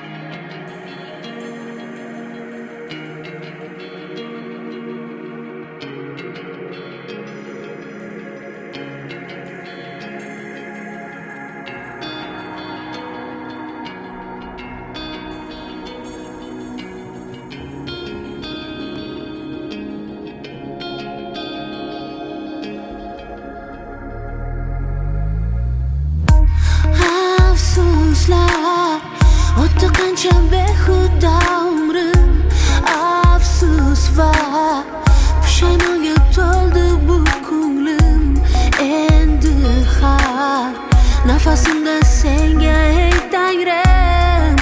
O'tdi qancha behuda umrim, afsus va pushaymonga to'ldi bu ko'nglim. Endi har nafasimda senga ey Tangrim,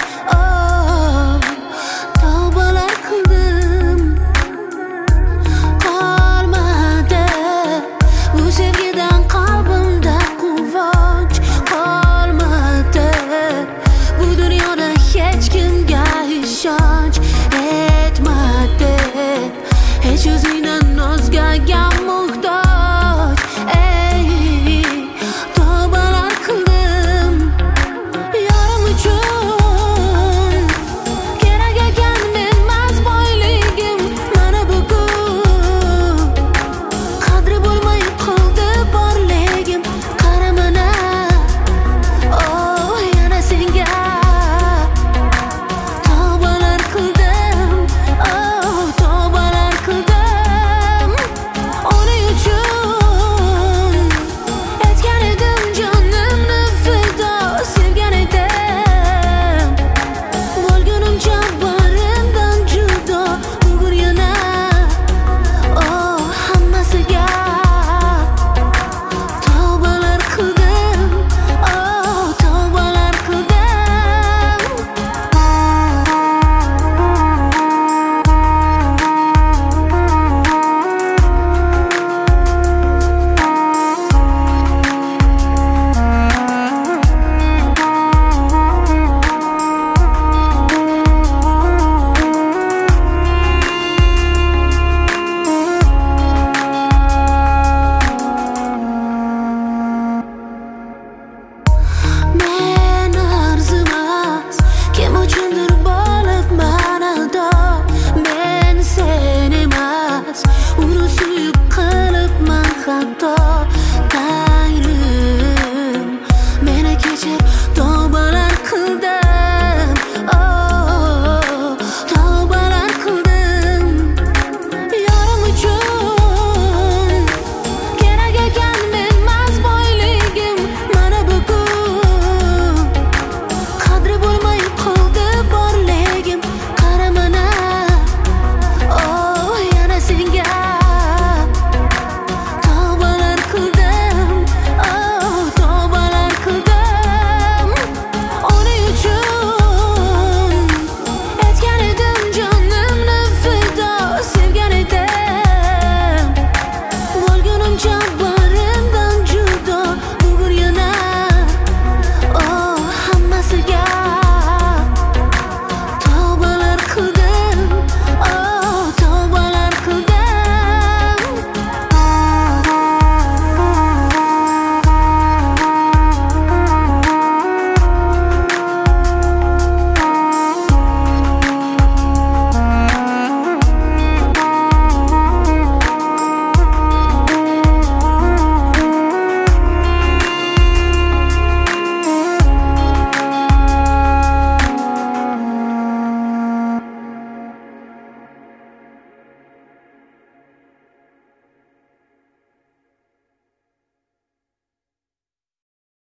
tavbalar qildim, qolmadi bu sevgidan qalbimda quvonch qolmadi. Bu dunyoda hech kimga ishonch etmadi, hech o'zingdan o'zgaga muhtoj. Ey, tavbalar qildim yorim uchun, kerak ekan menmas boyligim. Mana bugun qadri bo'lmay qoldi borligim. Qara mana, yana senga tavbalar qildim, tavbalar qildim. Uning uchun etgan edim jonimni fido, sevgan edim bo'lgunimcha barimdan judo. Bugun yana hammasiga tavbalar qildim, tavbalar qildim. Men arzimas, kim uchundir bo'lib manador. Men sen emas, uni suyib qilibman xato. Tangrim, meni kechir,